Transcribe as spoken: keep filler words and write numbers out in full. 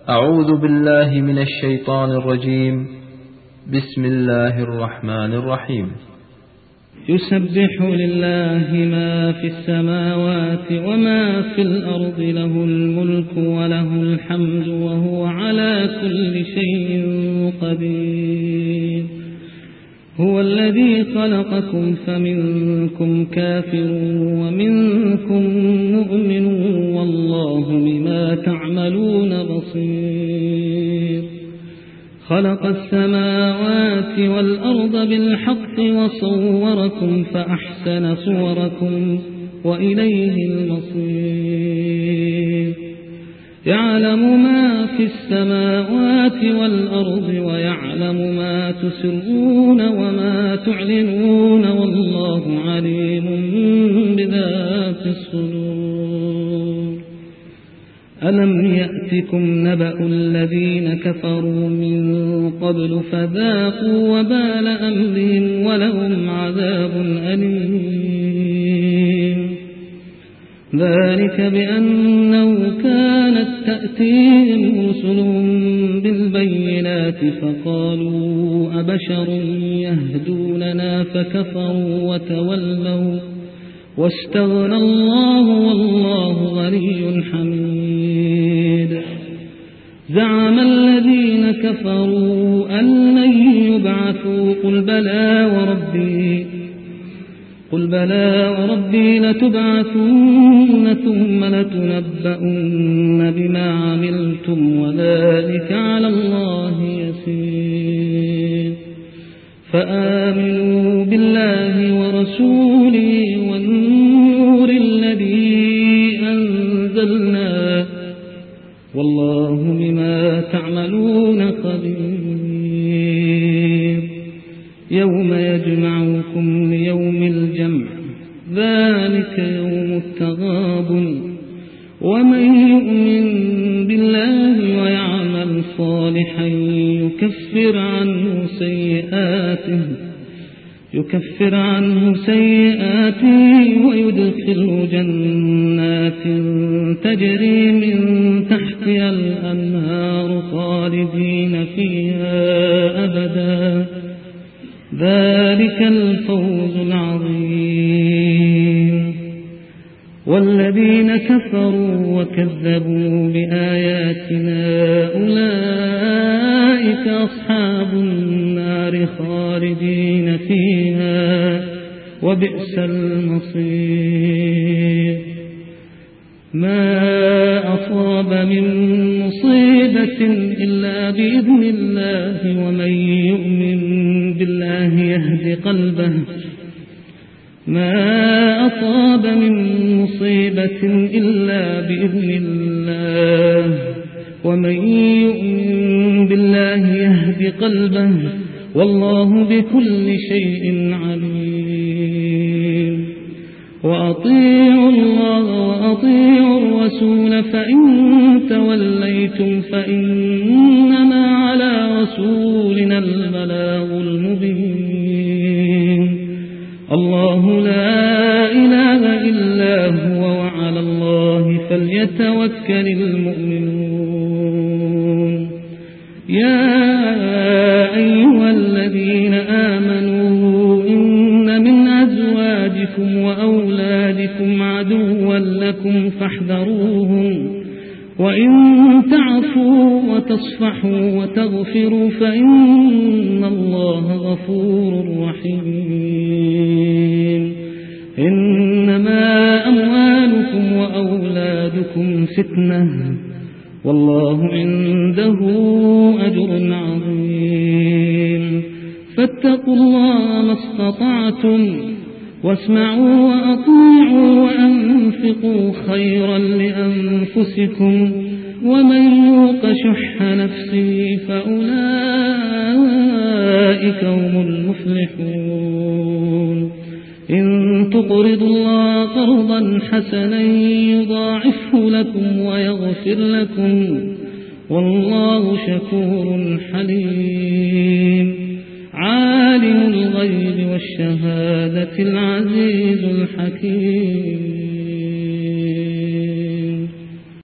أعوذ بالله من الشيطان الرجيم. بسم الله الرحمن الرحيم. يسبح لله ما في السماوات وما في الأرض، له الملك وله الحمد وهو على كل شيء قدير. هو الذي خلقكم فمنكم كافر ومنكم مؤمن، والله بما تعملون بصير. خلق السماوات والأرض بالحق وصوركم فأحسن صوركم وإليه المصير. يعلم ما في السماوات والأرض ويعلم ما تسرون وما تعلنون، والله عليم بذات الصدور. ألم يأتكم نبأ الذين كفروا من قبل فذاقوا وبال أمرهم ولهم عذاب أليم. ذلك بأنه كانت تأتيهم رسلهم بالبينات فقالوا أبشر يهدوننا فكفروا وتولوا واستغنى الله والله غني حميد. زعم الذين كفروا أن لن يبعثوا قل بلى وربي قل بلى وربي لتبعثن ثم لتنبؤن بما عملتم وذلك على الله يسير. فآمنوا بالله ورسوله والنور الذي أنزلنا، والله بما تعملون خبير. يوم يجمعكم ليوم الجمع، ذلك يوم التغابن. ومن يؤمن بالله ويعمل صالحا يكفر عنه سيئاته يكفر عنه سيئاته ويدخله جنات تجري من تحتها الأنهار خالدين فيها أبدا، ذلك الفوز العظيم. والذين كفروا وكذبوا بآياتنا أولئك أصحاب النار خالدين فيها وبئس المصير. ما أصاب من مصيبة إلا بإذن الله، ومن يؤمن بالله يهد قلبه ما أصاب من مصيبة إلا بإذن الله، ومن يؤمن بالله يهد قلبه والله بكل شيء عليم. وأطيعوا الله وأطيعوا الرسول فإن توليتم فإنما على رسولنا البلاغ المبين. الله لا إله إلا هو وعلى الله فليتوكل المؤمنون. يا أيها الذين آمنوا إن من أزواجكم وأولادكم عدوا لكم فاحذروهم، وإن تعفوا وتصفحوا وتغفروا فإن الله غفور رحيم. إنما أموالكم وأولادكم فتنة، والله عنده أجر عظيم. فاتقوا الله ما استطعتم واسمعوا وأطيعوا وأنفقوا خيرا لأنفسكم، ومن يوق شح نفسه فأولئك هم المفلحون. إن تقرضوا الله قرضا حسنا يضاعفه لكم ويغفر لكم، والله شكور حليم. عالم الغيب والشهادة العزيز الحكيم.